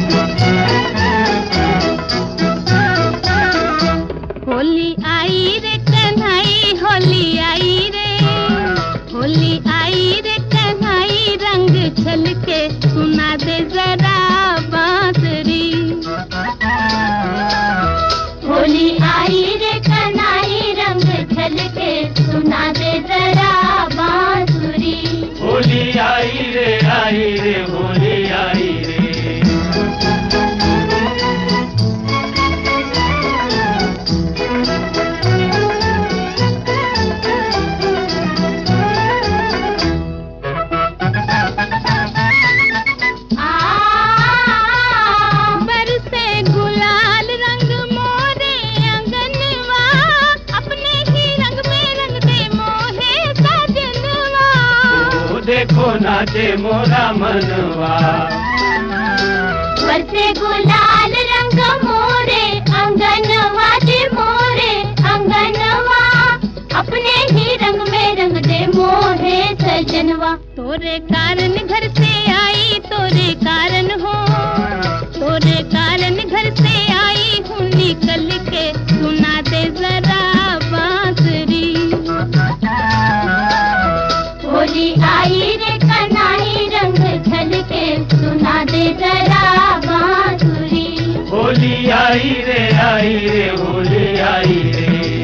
होली आई रे कन्हई होली आई रे, होली आई रे कन्हई रंग छलके सुना दे जरा बांसुरी। होली आई रे कन्हई रंग छलके सुना दे जरा बांसुरी। होली आई रे होली आई रे। देखो नाचे मोरा मनवा, बरसे गुलाल रंग मोरे अंगनवा दे मोरे अंगनवा, अपने ही रंग में रंग दे मोहे सजनवा। तोरे कारण घर से आई तोरे कारण हो, तोरे कारण घर से आई हूँ निकल के सुना दे जरा बांसुरी। होली आई रे कन्हई रंग छलके सुना दे जरा बांसुरी। होली आई रे होली आई रे।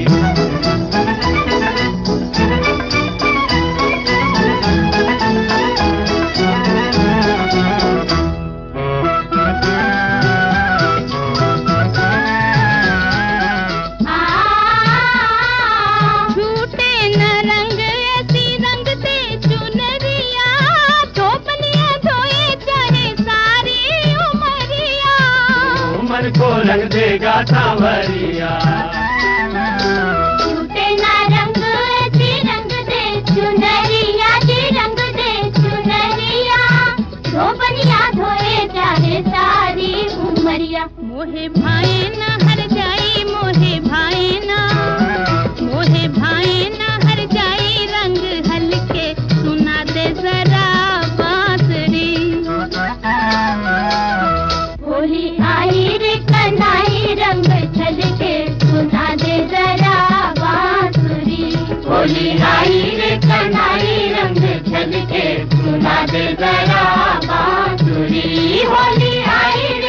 मन को रंग देगा सांवरिया, छूटे ना रंग ऐसी रंग दे चुनरिया जी रंग दे चुनरिया, धोबनिया धोए चाहे सारी उमरिया। मोहे भाए ना हर जाई मोहे भाए ना, मोहे भाए ना हर जाई रंग हल्के सुना दे जरा बांसुरी। होली आई रे कन्हई रंग छलके सुना दे जरा बांसुरी। होली आई रे कन्हई रंग छलके सुना दे जरा बांसुरी। होली आई